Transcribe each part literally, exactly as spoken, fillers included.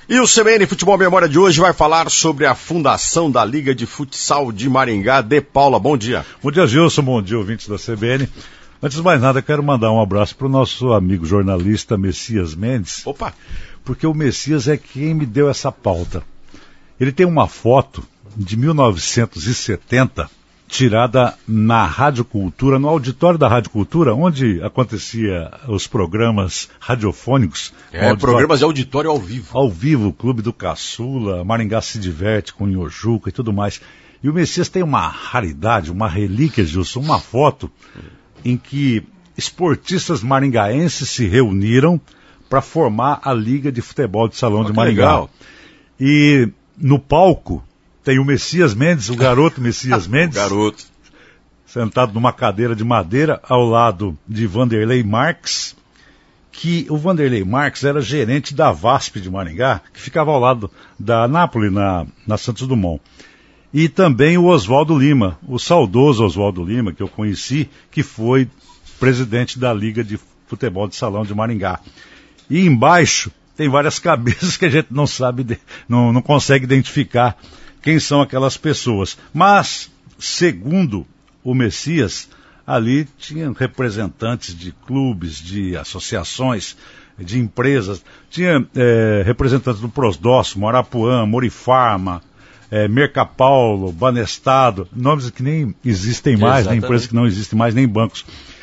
E o C B N Futebol Memória de hoje vai falar sobre a fundação da Liga de Futsal de Maringá. De Paula, bom dia. Bom dia, Gilson, bom dia, ouvintes da C B N. Antes de mais nada, quero mandar um abraço para o nosso amigo jornalista Messias Mendes. Opa! Porque o Messias é quem me deu essa pauta. Ele tem uma foto de mil novecentos e setenta, tirada na Rádio Cultura, no auditório da Rádio Cultura, onde acontecia os programas radiofônicos. É, programas de auditório ao vivo. Ao vivo, Clube do Caçula, Maringá se diverte com Nhojuca e tudo mais. E o Messias tem uma raridade, uma relíquia, Gilson, uma foto em que esportistas maringaenses se reuniram para formar a Liga de Futebol de Salão oh, de Maringá. Legal. E no palco tem o Messias Mendes, o garoto Messias Mendes, o garoto. sentado numa cadeira de madeira ao lado de Vanderlei Marques, que o Vanderlei Marques era gerente da VASP de Maringá, que ficava ao lado da Nápoles, na, na Santos Dumont. E também o Oswaldo Lima, o saudoso Oswaldo Lima, que eu conheci, que foi presidente da Liga de Futebol de Salão de Maringá. E embaixo tem várias cabeças que a gente não sabe, de, não, não consegue identificar quem são aquelas pessoas. Mas, segundo o Messias, ali tinha representantes de clubes, de associações, de empresas. Tinha é, representantes do Prosdócio, Morapuã, Morifarma, é, Mercapaulo, Banestado, nomes que nem existem mais, né, empresas que não existem mais, nem bancos.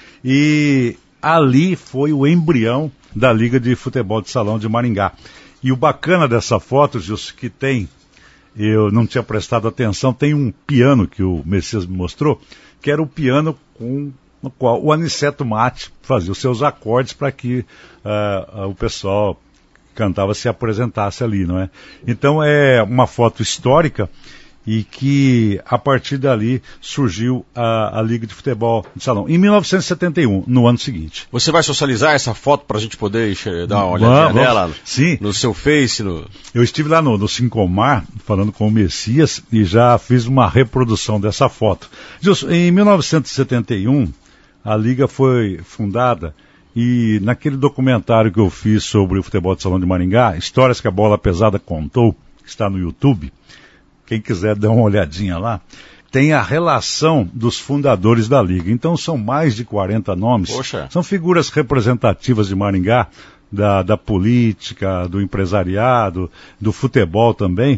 E ali foi o embrião da Liga de Futebol de Salão de Maringá. E o bacana dessa foto, Gilson, que tem, eu não tinha prestado atenção, tem um piano que o Messias me mostrou, que era o piano com o qual o Aniceto Mate fazia os seus acordes para que uh, uh, o pessoal que cantava se apresentasse ali, não é? Então é uma foto histórica e que a partir dali surgiu a, a Liga de Futebol de Salão. Em mil novecentos e setenta e um, no ano seguinte. Você vai socializar essa foto para a gente poder dar uma olhadinha vamos, nela? Sim. No seu Face? No... Eu estive lá no, no Sincomar, falando com o Messias, e já fiz uma reprodução dessa foto. Gilson, em mil novecentos e setenta e um, a Liga foi fundada, e naquele documentário que eu fiz sobre o futebol de Salão de Maringá, Histórias que a Bola Pesada Contou, que está no YouTube, quem quiser dar uma olhadinha lá, tem a relação dos fundadores da Liga. Então são mais de quarenta nomes. Poxa. São figuras representativas de Maringá, da, da política, do empresariado, do futebol também.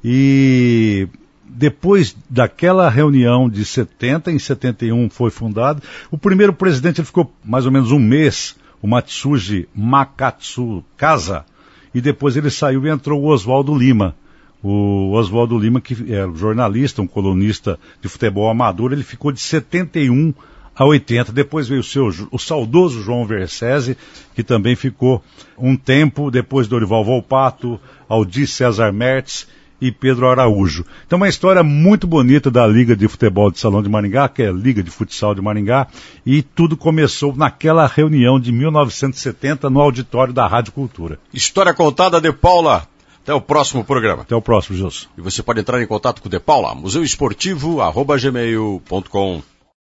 E depois daquela reunião de setenta, em setenta e um foi fundado, o primeiro presidente ele ficou mais ou menos um mês, o Matsuji Makatsukasa, e depois ele saiu e entrou o Oswaldo Lima. O Oswaldo Lima, que era jornalista, um colunista de futebol amador, ele ficou de setenta e um a oitenta. Depois veio o, seu, o saudoso João Versese, que também ficou um tempo, depois Dorival Volpato, Aldir César Mertz e Pedro Araújo. Então uma história muito bonita da Liga de Futebol de Salão de Maringá, que é a Liga de Futsal de Maringá, e tudo começou naquela reunião de mil novecentos e setenta no auditório da Rádio Cultura. História contada de Paula. Até o próximo programa. Até o próximo, Gilson. E você pode entrar em contato com o De Paula, museu esportivo arroba gmail ponto com.